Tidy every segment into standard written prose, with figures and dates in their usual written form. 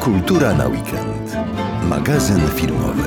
Kultura na weekend. Magazyn filmowy.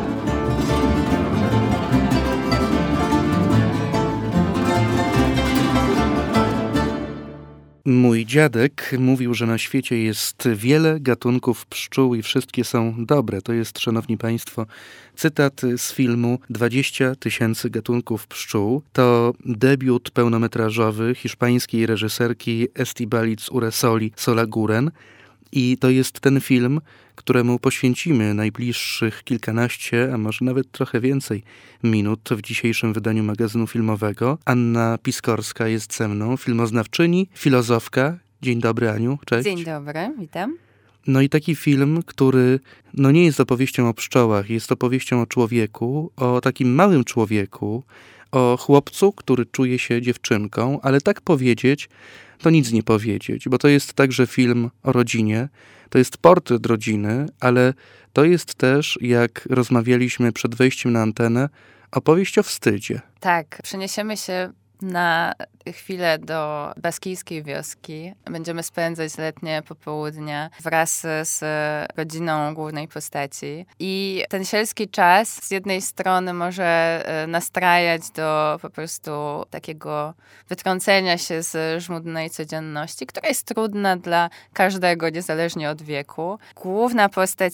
Mój dziadek mówił, że na świecie jest wiele gatunków pszczół i wszystkie są dobre. To jest, szanowni państwo, cytat z filmu 20 tysięcy gatunków pszczół. To debiut pełnometrażowy hiszpańskiej reżyserki Estíbaliz Urresoli Solaguren. I to jest ten film, któremu poświęcimy najbliższych kilkanaście, a może nawet trochę więcej minut w dzisiejszym wydaniu magazynu filmowego. Anna Piskorska jest ze mną, filmoznawczyni, filozofka. Dzień dobry, Aniu, cześć. Dzień dobry, witam. No i taki film, który nie jest opowieścią o pszczołach, jest opowieścią o człowieku, o takim małym człowieku, o chłopcu, który czuje się dziewczynką, ale tak powiedzieć, to nic nie powiedzieć, bo to jest także film o rodzinie, to jest portret rodziny, ale to jest też, jak rozmawialiśmy przed wejściem na antenę, opowieść o wstydzie. Tak, przeniesiemy się na chwilę do baskijskiej wioski. Będziemy spędzać letnie popołudnie wraz z rodziną głównej postaci. I ten sielski czas z jednej strony może nastrajać do po prostu takiego wytrącenia się z żmudnej codzienności, która jest trudna dla każdego, niezależnie od wieku. Główna postać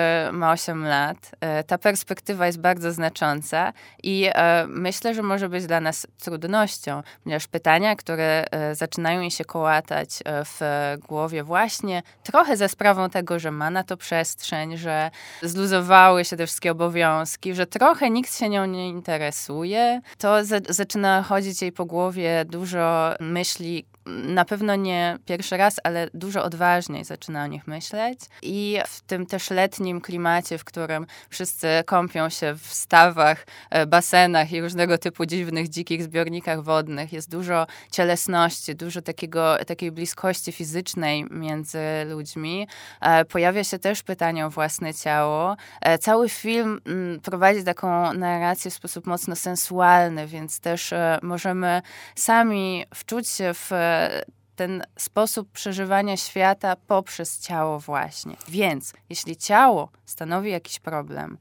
ma 8 lat. Ta perspektywa jest bardzo znacząca i myślę, że może być dla nas trudnością, ponieważ pytania, które zaczynają jej się kołatać w głowie właśnie trochę za sprawą tego, że ma na to przestrzeń, że zluzowały się te wszystkie obowiązki, że trochę nikt się nią nie interesuje, to zaczyna chodzić jej po głowie dużo myśli, na pewno nie pierwszy raz, ale dużo odważniej zaczyna o nich myśleć. I w tym też letnim klimacie, w którym wszyscy kąpią się w stawach, basenach i różnego typu dziwnych, dzikich zbiornikach wodnych, jest dużo cielesności, dużo takiej bliskości fizycznej między ludźmi. Pojawia się też pytanie o własne ciało. Cały film prowadzi taką narrację w sposób mocno sensualny, więc też możemy sami wczuć się w ten sposób przeżywania świata poprzez ciało właśnie. Więc jeśli ciało stanowi jakiś problem,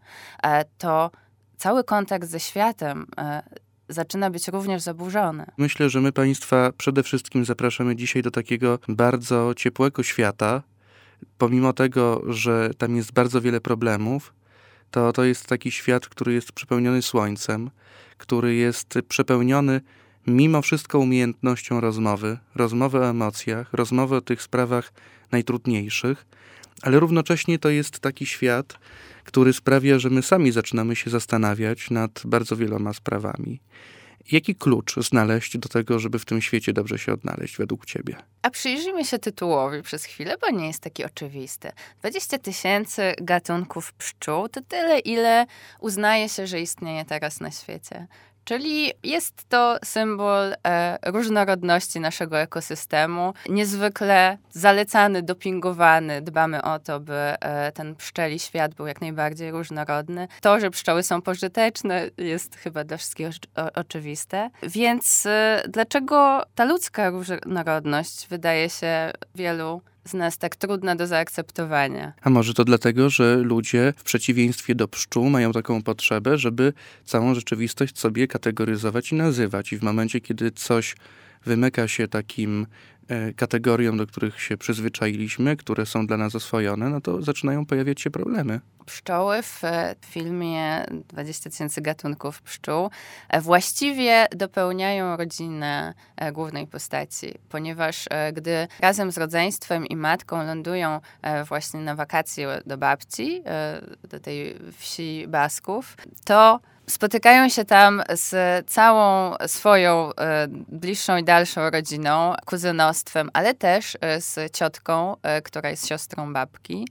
to cały kontakt ze światem zaczyna być również zaburzony. Myślę, że my państwa przede wszystkim zapraszamy dzisiaj do takiego bardzo ciepłego świata. Pomimo tego, że tam jest bardzo wiele problemów, to jest taki świat, który jest przepełniony słońcem, który jest przepełniony mimo wszystko umiejętnością rozmowy o emocjach, rozmowy o tych sprawach najtrudniejszych, ale równocześnie to jest taki świat, który sprawia, że my sami zaczynamy się zastanawiać nad bardzo wieloma sprawami. Jaki klucz znaleźć do tego, żeby w tym świecie dobrze się odnaleźć według ciebie? A przyjrzyjmy się tytułowi przez chwilę, bo nie jest taki oczywisty. 20 tysięcy gatunków pszczół to tyle, ile uznaje się, że istnieje teraz na świecie. Czyli jest to symbol różnorodności naszego ekosystemu. Niezwykle zalecany, dopingowany. Dbamy o to, by ten pszczeli świat był jak najbardziej różnorodny. To, że pszczoły są pożyteczne, jest chyba dla wszystkich oczywiste. Więc dlaczego ta ludzka różnorodność wydaje się wielu z nas tak trudna do zaakceptowania? A może to dlatego, że ludzie w przeciwieństwie do pszczół mają taką potrzebę, żeby całą rzeczywistość sobie kategoryzować i nazywać. I w momencie, kiedy coś wymyka się takim kategoriom, do których się przyzwyczailiśmy, które są dla nas oswojone, to zaczynają pojawiać się problemy. Pszczoły w filmie 20 tysięcy gatunków pszczół właściwie dopełniają rodzinę głównej postaci, ponieważ gdy razem z rodzeństwem i matką lądują właśnie na wakacje do babci, do tej wsi Basków, to spotykają się tam z całą swoją bliższą i dalszą rodziną, kuzynostwem, ale też z ciotką, która jest siostrą babki,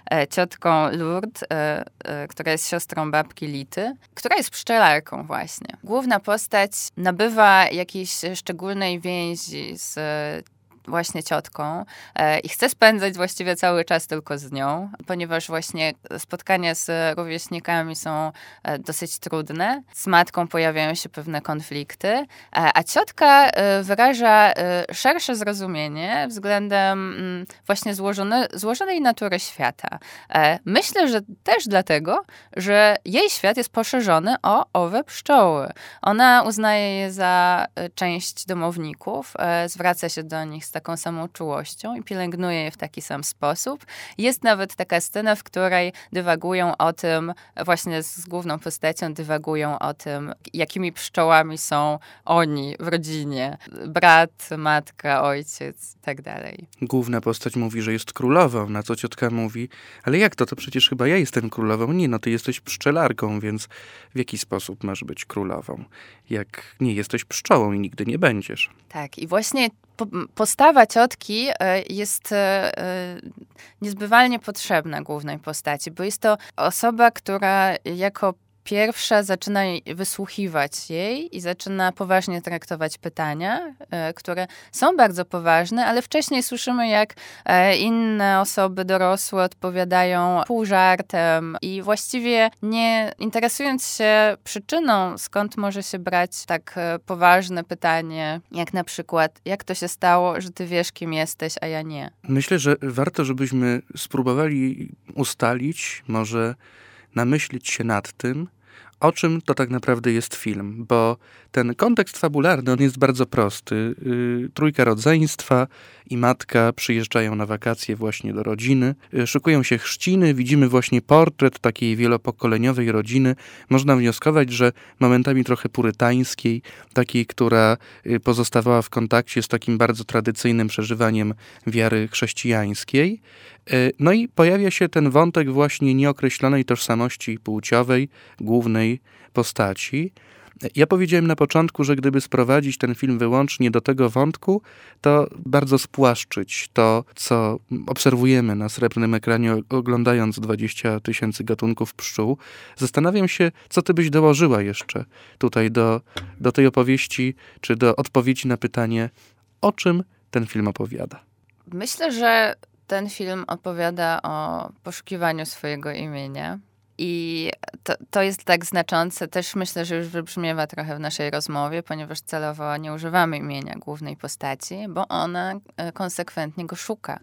ciotką Lourdes, która jest siostrą babki Lity, która jest pszczelarką właśnie. Główna postać nabywa jakiejś szczególnej więzi z właśnie ciotką i chcę spędzać właściwie cały czas tylko z nią, ponieważ właśnie spotkania z rówieśnikami są dosyć trudne. Z matką pojawiają się pewne konflikty, a ciotka wyraża szersze zrozumienie względem właśnie złożonej natury świata. Myślę, że też dlatego, że jej świat jest poszerzony o owe pszczoły. Ona uznaje je za część domowników, zwraca się do nich z taką samą czułością i pielęgnuje je w taki sam sposób. Jest nawet taka scena, w której dywagują o tym, właśnie z główną postacią dywagują o tym, jakimi pszczołami są oni w rodzinie. Brat, matka, ojciec i tak dalej. Główna postać mówi, że jest królową, na co ciotka mówi, ale jak to? To przecież chyba ja jestem królową. Nie, no ty jesteś pszczelarką, więc w jaki sposób masz być królową? Jak nie jesteś pszczołą i nigdy nie będziesz. Tak, i właśnie postawa ciotki jest niezbywalnie potrzebna głównej postaci, bo jest to osoba, która jako pierwsza zaczyna wysłuchiwać jej i zaczyna poważnie traktować pytania, które są bardzo poważne, ale wcześniej słyszymy, jak inne osoby dorosłe odpowiadają pół żartem i właściwie nie interesując się przyczyną, skąd może się brać tak poważne pytanie, jak na przykład, jak to się stało, że ty wiesz, kim jesteś, a ja nie. Myślę, że warto, żebyśmy spróbowali ustalić, może namyślić się nad tym, o czym to tak naprawdę jest film, bo ten kontekst fabularny, on jest bardzo prosty. Trójka rodzeństwa i matka przyjeżdżają na wakacje właśnie do rodziny, szykują się chrzciny, widzimy właśnie portret takiej wielopokoleniowej rodziny. Można wnioskować, że momentami trochę purytańskiej, takiej, która pozostawała w kontakcie z takim bardzo tradycyjnym przeżywaniem wiary chrześcijańskiej. No i pojawia się ten wątek właśnie nieokreślonej tożsamości płciowej głównej postaci. Ja powiedziałem na początku, że gdyby sprowadzić ten film wyłącznie do tego wątku, to bardzo spłaszczyć to, co obserwujemy na srebrnym ekranie, oglądając 20 000 gatunków pszczół. Zastanawiam się, co ty byś dołożyła jeszcze tutaj do tej opowieści, czy do odpowiedzi na pytanie, o czym ten film opowiada. Myślę, że ten film opowiada o poszukiwaniu swojego imienia. I to jest tak znaczące, też myślę, że już wybrzmiewa trochę w naszej rozmowie, ponieważ celowo nie używamy imienia głównej postaci, bo ona konsekwentnie go szuka.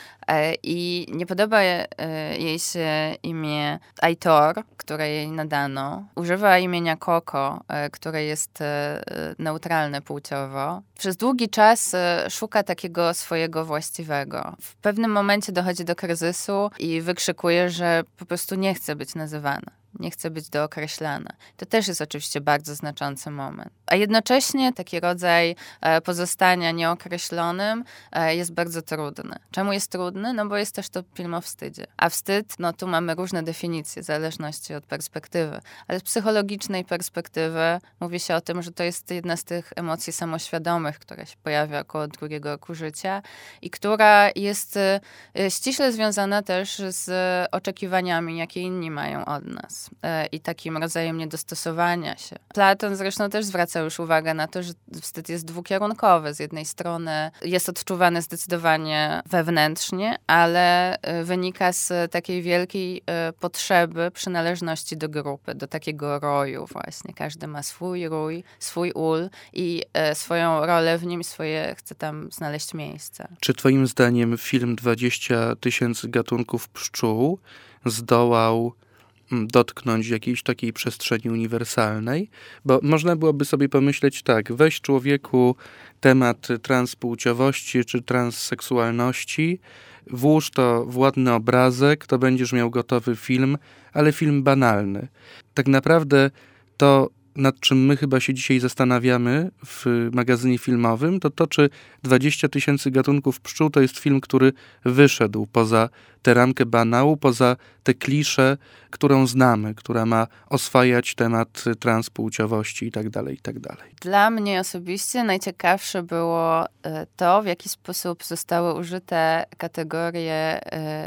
I nie podoba jej się imię Aitor, które jej nadano. Używa imienia Coco, które jest neutralne płciowo. Przez długi czas szuka takiego swojego właściwego. W pewnym momencie dochodzi do kryzysu i wykrzykuje, że po prostu nie chce być nazywana. Nie chce być dookreślana. To też jest oczywiście bardzo znaczący moment. A jednocześnie taki rodzaj pozostania nieokreślonym jest bardzo trudny. Czemu jest trudny? No bo jest też to film o wstydzie. A wstyd, no tu mamy różne definicje, w zależności od perspektywy. Ale z psychologicznej perspektywy mówi się o tym, że to jest jedna z tych emocji samoświadomych, która się pojawia około 2 roku życia i która jest ściśle związana też z oczekiwaniami, jakie inni mają od nas. I takim rodzajem niedostosowania się. Platon zresztą też zwraca już uwagę na to, że wstyd jest dwukierunkowy. Z jednej strony jest odczuwany zdecydowanie wewnętrznie, ale wynika z takiej wielkiej potrzeby przynależności do grupy, do takiego roju właśnie. Każdy ma swój rój, swój ul i swoją rolę w nim, chce tam znaleźć miejsce. Czy twoim zdaniem film 20 000 gatunków pszczół zdołał dotknąć jakiejś takiej przestrzeni uniwersalnej? Bo można byłoby sobie pomyśleć tak, weź człowieku temat transpłciowości czy transseksualności, włóż to w ładny obrazek, to będziesz miał gotowy film, ale film banalny. Tak naprawdę to, nad czym my chyba się dzisiaj zastanawiamy w magazynie filmowym, to czy 20 000 gatunków pszczół to jest film, który wyszedł poza tę ramkę banału, poza tę kliszę, którą znamy, która ma oswajać temat transpłciowości itd., itd. Dla mnie osobiście najciekawsze było to, w jaki sposób zostały użyte kategorie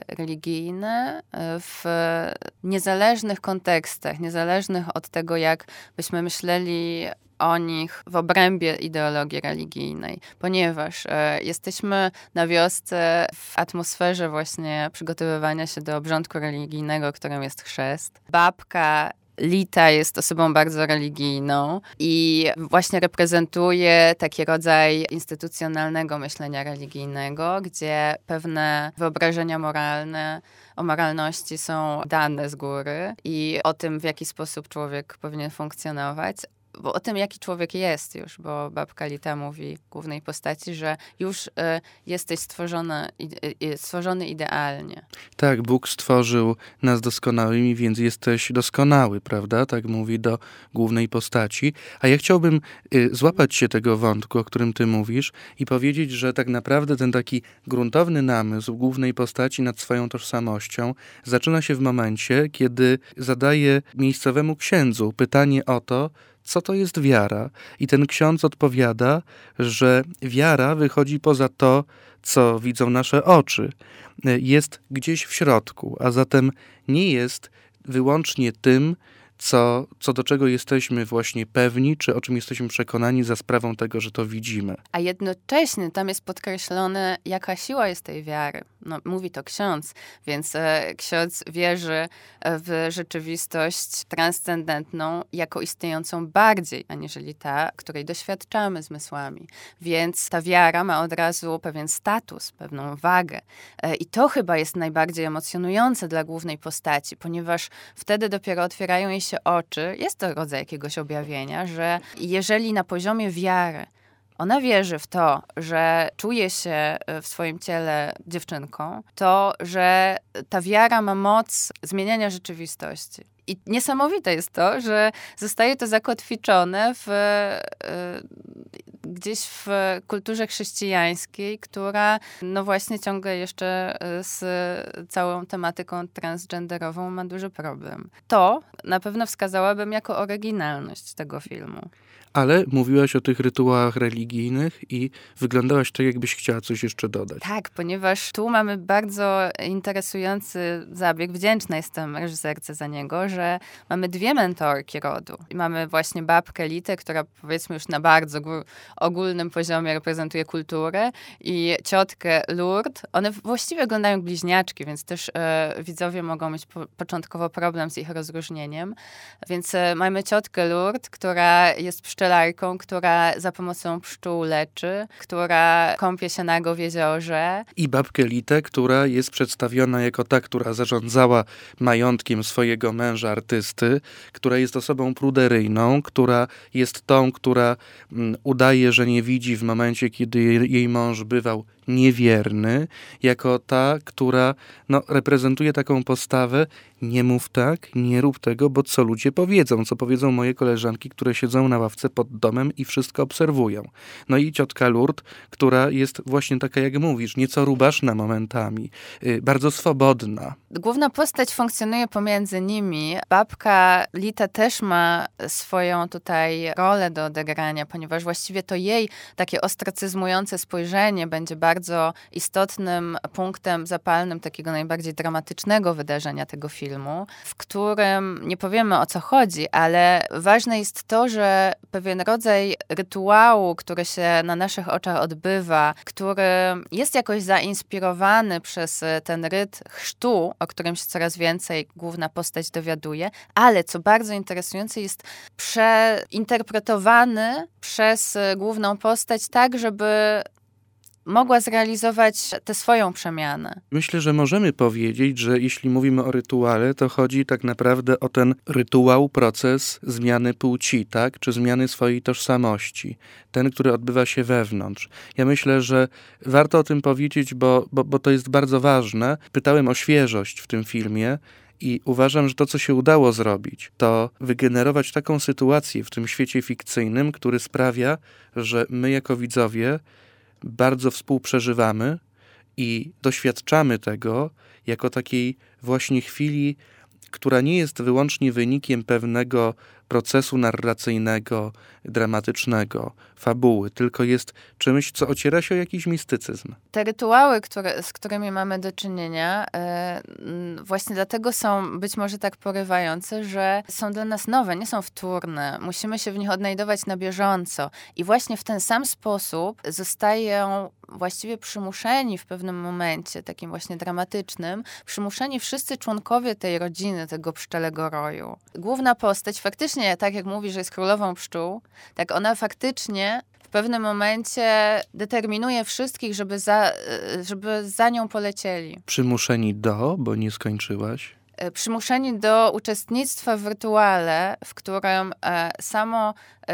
religijne w niezależnych kontekstach, niezależnych od tego, jak byśmy myśleli o nich w obrębie ideologii religijnej, ponieważ jesteśmy na wiosce w atmosferze właśnie przygotowywania się do obrządku religijnego, którym jest chrzest. Babka Lita jest osobą bardzo religijną i właśnie reprezentuje taki rodzaj instytucjonalnego myślenia religijnego, gdzie pewne wyobrażenia moralne o moralności są dane z góry i o tym, w jaki sposób człowiek powinien funkcjonować. Bo o tym, jaki człowiek jest już, bo babka Lita mówi głównej postaci, że już jesteś stworzony idealnie. Tak, Bóg stworzył nas doskonałymi, więc jesteś doskonały, prawda? Tak mówi do głównej postaci. A ja chciałbym złapać się tego wątku, o którym ty mówisz i powiedzieć, że tak naprawdę ten taki gruntowny namysł głównej postaci nad swoją tożsamością zaczyna się w momencie, kiedy zadaje miejscowemu księdzu pytanie o to, co to jest wiara. I ten ksiądz odpowiada, że wiara wychodzi poza to, co widzą nasze oczy. Jest gdzieś w środku, a zatem nie jest wyłącznie tym, co do czego jesteśmy właśnie pewni, czy o czym jesteśmy przekonani za sprawą tego, że to widzimy. A jednocześnie tam jest podkreślone, jaka siła jest tej wiary. No, mówi to ksiądz, więc ksiądz wierzy w rzeczywistość transcendentną jako istniejącą bardziej, aniżeli ta, której doświadczamy zmysłami. Więc ta wiara ma od razu pewien status, pewną wagę. I to chyba jest najbardziej emocjonujące dla głównej postaci, ponieważ wtedy dopiero otwierają jej się oczy. Jest to rodzaj jakiegoś objawienia, że jeżeli na poziomie wiary ona wierzy w to, że czuje się w swoim ciele dziewczynką, to że ta wiara ma moc zmieniania rzeczywistości. I niesamowite jest to, że zostaje to zakotwiczone gdzieś w kulturze chrześcijańskiej, która no właśnie ciągle jeszcze z całą tematyką transgenderową ma duży problem. To na pewno wskazałabym jako oryginalność tego filmu. Ale mówiłaś o tych rytuałach religijnych i wyglądałaś tak, jakbyś chciała coś jeszcze dodać. Tak, ponieważ tu mamy bardzo interesujący zabieg. Wdzięczna jestem reżyserce za niego, że mamy dwie mentorki rodu. I mamy właśnie babkę Litę, która powiedzmy już na bardzo ogólnym poziomie reprezentuje kulturę, i ciotkę Lourdes. One właściwie wyglądają jak bliźniaczki, więc też widzowie mogą mieć początkowo problem z ich rozróżnieniem. Więc mamy ciotkę Lourdes, która jest pszczelarką, która za pomocą pszczół leczy, która kąpie się nago w jeziorze. I babkę Litę, która jest przedstawiona jako ta, która zarządzała majątkiem swojego męża artysty, która jest osobą pruderyjną, która jest tą, która udaje, że nie widzi w momencie, kiedy jej mąż bywał niewierny, jako ta, która reprezentuje taką postawę: nie mów tak, nie rób tego, bo co ludzie powiedzą, co powiedzą moje koleżanki, które siedzą na ławce pod domem i wszystko obserwują. No i ciotka Lourdes, która jest właśnie taka, jak mówisz, nieco rubaszna momentami, bardzo swobodna. Główna postać funkcjonuje pomiędzy nimi. Babka Lita też ma swoją tutaj rolę do odegrania, ponieważ właściwie to jej takie ostracyzmujące spojrzenie będzie bardzo istotnym punktem zapalnym takiego najbardziej dramatycznego wydarzenia tego filmu, w którym nie powiemy, o co chodzi, ale ważne jest to, że pewien rodzaj rytuału, który się na naszych oczach odbywa, który jest jakoś zainspirowany przez ten ryt chrztu, o którym się coraz więcej główna postać dowiaduje, ale co bardzo interesujące, jest przeinterpretowany przez główną postać tak, żeby mogła zrealizować tę swoją przemianę. Myślę, że możemy powiedzieć, że jeśli mówimy o rytuale, to chodzi tak naprawdę o ten rytuał, proces zmiany płci, tak? Czy zmiany swojej tożsamości. Ten, który odbywa się wewnątrz. Ja myślę, że warto o tym powiedzieć, bo to jest bardzo ważne. Pytałem o świeżość w tym filmie i uważam, że to, co się udało zrobić, to wygenerować taką sytuację w tym świecie fikcyjnym, który sprawia, że my jako widzowie bardzo współprzeżywamy i doświadczamy tego jako takiej właśnie chwili, która nie jest wyłącznie wynikiem pewnego procesu narracyjnego, dramatycznego, fabuły, tylko jest czymś, co ociera się o jakiś mistycyzm. Te rytuały, z którymi mamy do czynienia, właśnie dlatego są być może tak porywające, że są dla nas nowe, nie są wtórne. Musimy się w nich odnajdować na bieżąco. I właśnie w ten sam sposób zostają właściwie przymuszeni w pewnym momencie, takim właśnie dramatycznym, przymuszeni wszyscy członkowie tej rodziny, tego pszczelego roju. Główna postać faktycznie, tak jak mówi, że jest królową pszczół, tak ona faktycznie w pewnym momencie determinuje wszystkich, żeby za nią polecieli. Przymuszeni bo nie skończyłaś. Przymuszeni do uczestnictwa w rytuale, w którym samo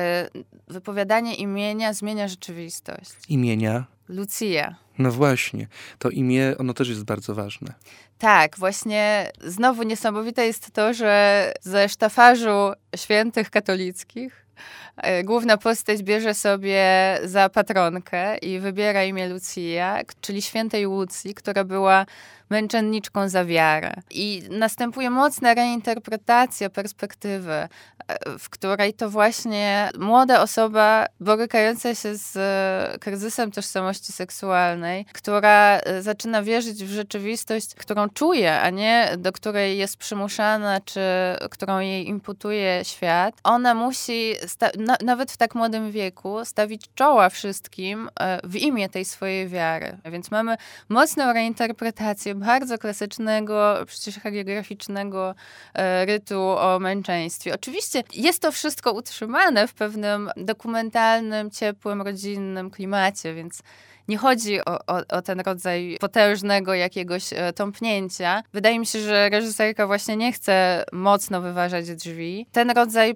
wypowiadanie imienia zmienia rzeczywistość. Imienia? Lucia. No właśnie, to imię, ono też jest bardzo ważne. Tak, właśnie znowu niesamowite jest to, że ze sztafarzu świętych katolickich główna postać bierze sobie za patronkę i wybiera imię Lucia, czyli świętej Łucji, która była męczenniczką za wiarę. I następuje mocna reinterpretacja perspektywy, w której to właśnie młoda osoba borykająca się z kryzysem tożsamości seksualnej, która zaczyna wierzyć w rzeczywistość, którą czuje, a nie do której jest przymuszana, czy którą jej imputuje świat. Ona musi nawet w tak młodym wieku stawić czoła wszystkim w imię tej swojej wiary. Więc mamy mocną reinterpretację bardzo klasycznego, przecież hagiograficznego rytu o męczeństwie. Oczywiście jest to wszystko utrzymane w pewnym dokumentalnym, ciepłym, rodzinnym klimacie, więc nie chodzi o ten rodzaj potężnego jakiegoś tąpnięcia. Wydaje mi się, że reżyserka właśnie nie chce mocno wyważać drzwi. Ten rodzaj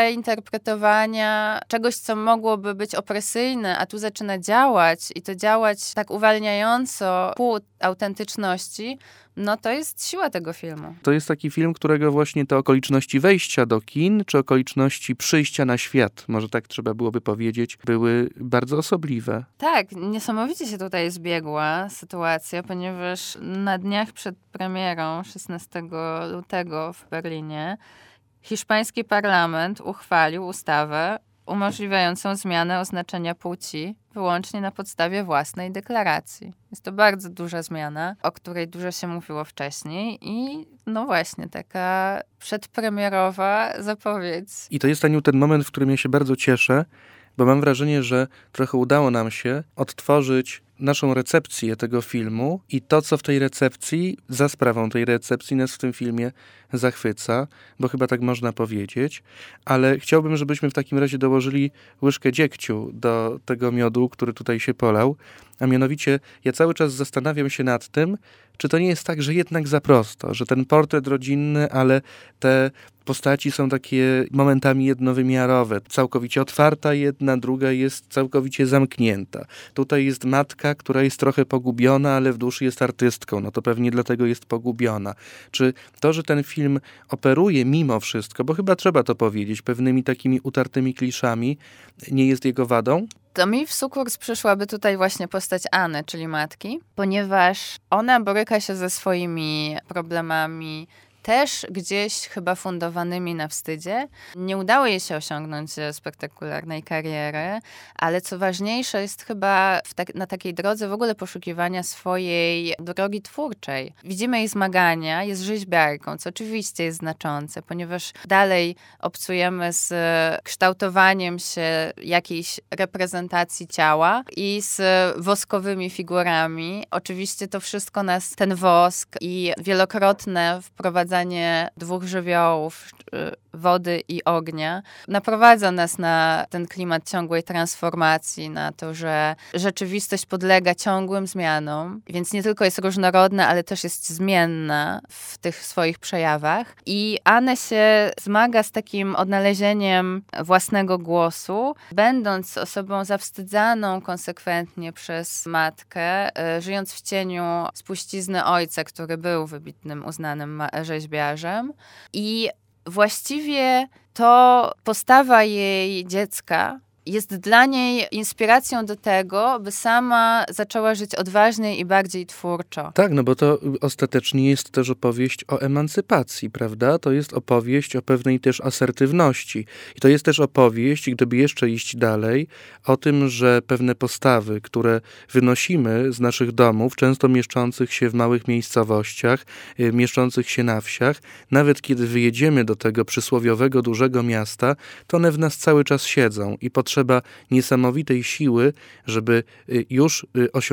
przeinterpretowania czegoś, co mogłoby być opresyjne, a tu zaczyna działać i to działać tak uwalniająco ku autentyczności, no to jest siła tego filmu. To jest taki film, którego właśnie te okoliczności wejścia do kin, czy okoliczności przyjścia na świat, może tak trzeba byłoby powiedzieć, były bardzo osobliwe. Tak, niesamowicie się tutaj zbiegła sytuacja, ponieważ na dniach przed premierą 16 lutego w Berlinie hiszpański parlament uchwalił ustawę umożliwiającą zmianę oznaczenia płci wyłącznie na podstawie własnej deklaracji. Jest to bardzo duża zmiana, o której dużo się mówiło wcześniej i no właśnie, taka przedpremierowa zapowiedź. I to jest, Aniu, ten moment, w którym ja się bardzo cieszę, bo mam wrażenie, że trochę udało nam się odtworzyć naszą recepcję tego filmu i to, co w tej recepcji, za sprawą tej recepcji nas w tym filmie zachwyca, bo chyba tak można powiedzieć, ale chciałbym, żebyśmy w takim razie dołożyli łyżkę dziegciu do tego miodu, który tutaj się polał, a mianowicie ja cały czas zastanawiam się nad tym, czy to nie jest tak, że jednak za prosto, że ten portret rodzinny, ale te postaci są takie momentami jednowymiarowe. Całkowicie otwarta jedna, druga jest całkowicie zamknięta. Tutaj jest matka, która jest trochę pogubiona, ale w duszy jest artystką. No to pewnie dlatego jest pogubiona. Czy to, że ten film operuje mimo wszystko, bo chyba trzeba to powiedzieć, pewnymi takimi utartymi kliszami, nie jest jego wadą? To mi w sukurs przyszłaby tutaj właśnie postać Anny, czyli matki, ponieważ ona boryka się ze swoimi problemami, też gdzieś chyba fundowanymi na wstydzie. Nie udało jej się osiągnąć spektakularnej kariery, ale co ważniejsze jest chyba na takiej drodze w ogóle poszukiwania swojej drogi twórczej. Widzimy jej zmagania, jest rzeźbiarką, co oczywiście jest znaczące, ponieważ dalej obcujemy z kształtowaniem się jakiejś reprezentacji ciała i z woskowymi figurami. Oczywiście to wszystko ten wosk i wielokrotne wprowadzanie dwóch żywiołów, wody i ognia, naprowadza nas na ten klimat ciągłej transformacji, na to, że rzeczywistość podlega ciągłym zmianom, więc nie tylko jest różnorodna, ale też jest zmienna w tych swoich przejawach. I Anne się zmaga z takim odnalezieniem własnego głosu, będąc osobą zawstydzaną konsekwentnie przez matkę, żyjąc w cieniu spuścizny ojca, który był wybitnym, uznanym rzeźbiarzem. I właściwie to postawa jej dziecka jest dla niej inspiracją do tego, by sama zaczęła żyć odważniej i bardziej twórczo. Tak, no bo to ostatecznie jest też opowieść o emancypacji, prawda? To jest opowieść o pewnej też asertywności. I to jest też opowieść, gdyby jeszcze iść dalej, o tym, że pewne postawy, które wynosimy z naszych domów, często mieszczących się w małych miejscowościach, mieszczących się na wsiach, nawet kiedy wyjedziemy do tego przysłowiowego dużego miasta, to one w nas cały czas siedzą i potrzeba niesamowitej siły, żeby już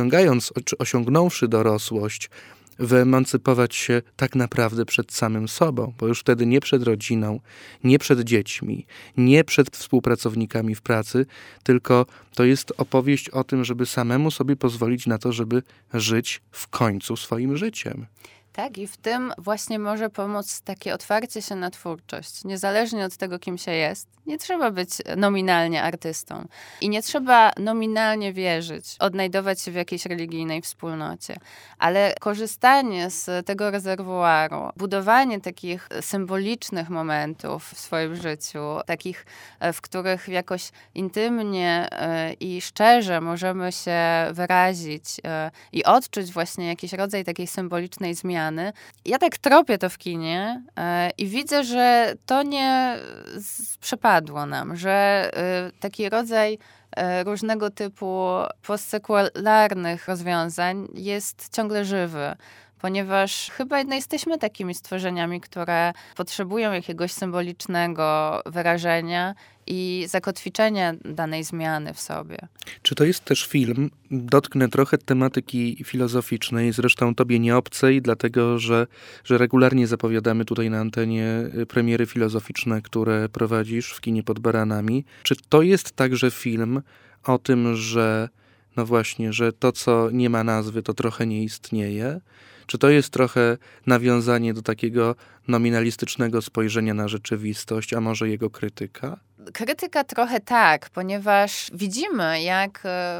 osiągnąwszy dorosłość, wyemancypować się tak naprawdę przed samym sobą, bo już wtedy nie przed rodziną, nie przed dziećmi, nie przed współpracownikami w pracy, tylko to jest opowieść o tym, żeby samemu sobie pozwolić na to, żeby żyć w końcu swoim życiem. Tak, i w tym właśnie może pomóc takie otwarcie się na twórczość. Niezależnie od tego, kim się jest, nie trzeba być nominalnie artystą. I nie trzeba nominalnie wierzyć, odnajdować się w jakiejś religijnej wspólnocie. Ale korzystanie z tego rezerwuaru, budowanie takich symbolicznych momentów w swoim życiu, takich, w których jakoś intymnie i szczerze możemy się wyrazić i odczuć właśnie jakiś rodzaj takiej symbolicznej zmiany. Ja tak tropię to w kinie i widzę, że to nie przepadło nam, że taki rodzaj różnego typu postsekularnych rozwiązań jest ciągle żywy. Ponieważ chyba jesteśmy takimi stworzeniami, które potrzebują jakiegoś symbolicznego wyrażenia i zakotwiczenia danej zmiany w sobie. Czy to jest też film? Dotknę trochę tematyki filozoficznej, zresztą tobie nie obcej, dlatego że regularnie zapowiadamy tutaj na antenie premiery filozoficzne, które prowadzisz w kinie Pod Baranami. Czy to jest także film o tym, że no właśnie, że to, co nie ma nazwy, to trochę nie istnieje? Czy to jest trochę nawiązanie do takiego nominalistycznego spojrzenia na rzeczywistość, a może jego krytyka? Krytyka trochę tak, ponieważ widzimy, jak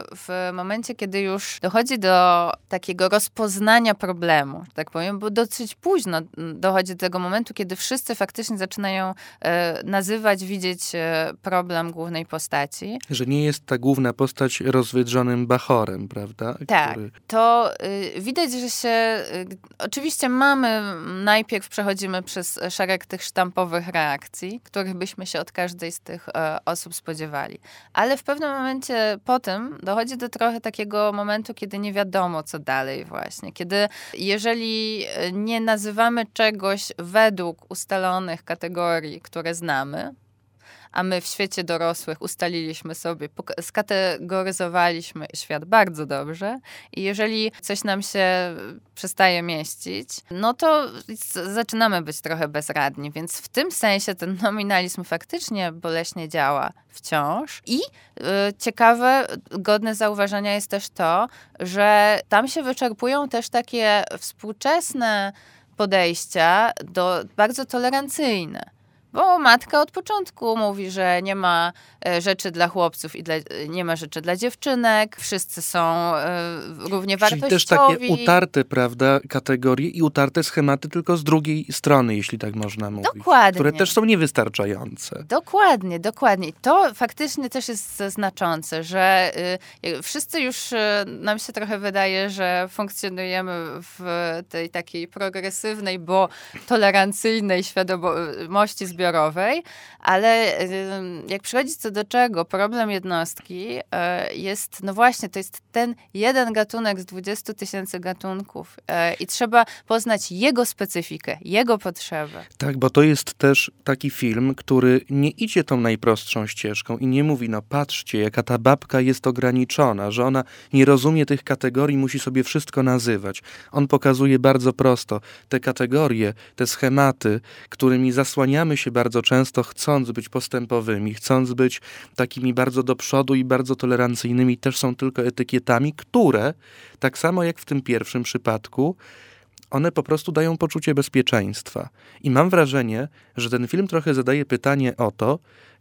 w momencie, kiedy już dochodzi do takiego rozpoznania problemu, że tak powiem, bo dosyć późno dochodzi do tego momentu, kiedy wszyscy faktycznie zaczynają nazywać, widzieć problem głównej postaci. Że nie jest ta główna postać rozwydrzonym bachorem, prawda? Tak, to widać, że się... Oczywiście najpierw przechodzimy przez szereg tych sztampowych reakcji, których byśmy się od każdej z tych osób spodziewali. Ale w pewnym momencie potem dochodzi do trochę takiego momentu, kiedy nie wiadomo, co dalej właśnie. Kiedy jeżeli nie nazywamy czegoś według ustalonych kategorii, które znamy, a my w świecie dorosłych ustaliliśmy sobie, skategoryzowaliśmy świat bardzo dobrze i jeżeli coś nam się przestaje mieścić, no to zaczynamy być trochę bezradni, więc w tym sensie ten nominalizm faktycznie boleśnie działa wciąż i ciekawe, godne zauważenia jest też to, że tam się wyczerpują też takie współczesne podejścia bardzo tolerancyjne. Bo matka od początku mówi, że nie ma rzeczy dla chłopców i nie ma rzeczy dla dziewczynek. Wszyscy są równie wartościowi. Czyli też takie utarte, prawda, kategorie i utarte schematy tylko z drugiej strony, jeśli tak można mówić. Dokładnie. Które też są niewystarczające. Dokładnie. To faktycznie też jest znaczące, że wszyscy już nam się trochę wydaje, że funkcjonujemy w tej takiej progresywnej, bo tolerancyjnej świadomości zbiorowej, ale jak przychodzi co do czego, problem jednostki jest, no właśnie, to jest ten jeden gatunek z 20 000 gatunków i trzeba poznać jego specyfikę, jego potrzebę. Tak, bo to jest też taki film, który nie idzie tą najprostszą ścieżką i nie mówi, no patrzcie, jaka ta babka jest ograniczona, że ona nie rozumie tych kategorii, musi sobie wszystko nazywać. On pokazuje bardzo prosto te kategorie, te schematy, którymi zasłaniamy się bardzo często, chcąc być postępowymi, chcąc być takimi bardzo do przodu i bardzo tolerancyjnymi, też są tylko etykietami, które, tak samo jak w tym pierwszym przypadku, one po prostu dają poczucie bezpieczeństwa. I mam wrażenie, że ten film trochę zadaje pytanie o to,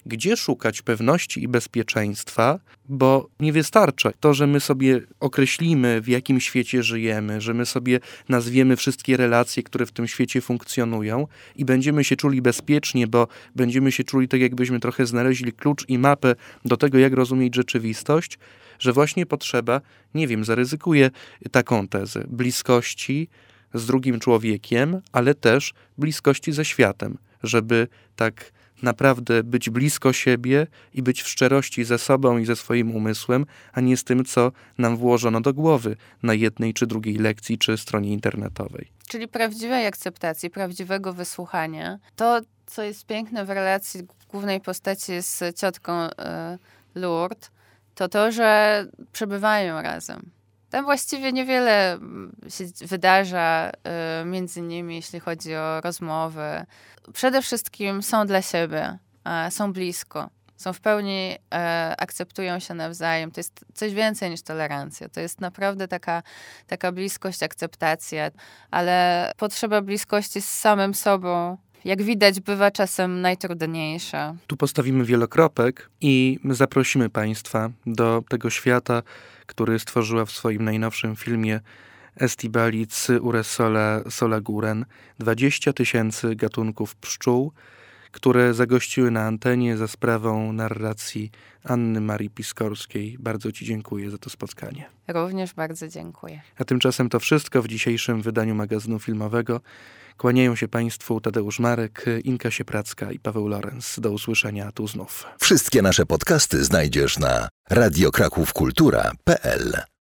gdzie szukać pewności i bezpieczeństwa, bo nie wystarcza to, że my sobie określimy, w jakim świecie żyjemy, że my sobie nazwiemy wszystkie relacje, które w tym świecie funkcjonują i będziemy się czuli bezpiecznie, bo będziemy się czuli tak, jakbyśmy trochę znaleźli klucz i mapę do tego, jak rozumieć rzeczywistość, że właśnie potrzeba, nie wiem, zaryzykuję taką tezę, bliskości z drugim człowiekiem, ale też bliskości ze światem, żeby tak naprawdę być blisko siebie i być w szczerości ze sobą i ze swoim umysłem, a nie z tym, co nam włożono do głowy na jednej czy drugiej lekcji czy stronie internetowej. Czyli prawdziwej akceptacji, prawdziwego wysłuchania. To, co jest piękne w relacji głównej postaci z ciotką Lourdes, to, że przebywają razem. Tam właściwie niewiele się wydarza między nimi, jeśli chodzi o rozmowy. Przede wszystkim są dla siebie, są blisko, są w pełni, akceptują się nawzajem. To jest coś więcej niż tolerancja. To jest naprawdę taka bliskość, akceptacja, ale potrzeba bliskości z samym sobą, jak widać, bywa czasem najtrudniejsza. Tu postawimy wielokropek i zaprosimy Państwa do tego świata, który stworzyła w swoim najnowszym filmie Estibaliz ures sola guren. 20 000 gatunków pszczół, które zagościły na antenie za sprawą narracji Anny Marii Piskorskiej. Bardzo Ci dziękuję za to spotkanie. Również bardzo dziękuję. A tymczasem to wszystko w dzisiejszym wydaniu magazynu filmowego. Kłaniają się Państwu Tadeusz Marek, Inka Siepracka i Paweł Lorenz. Do usłyszenia tu znów. Wszystkie nasze podcasty znajdziesz na radiokrakówkultura.pl.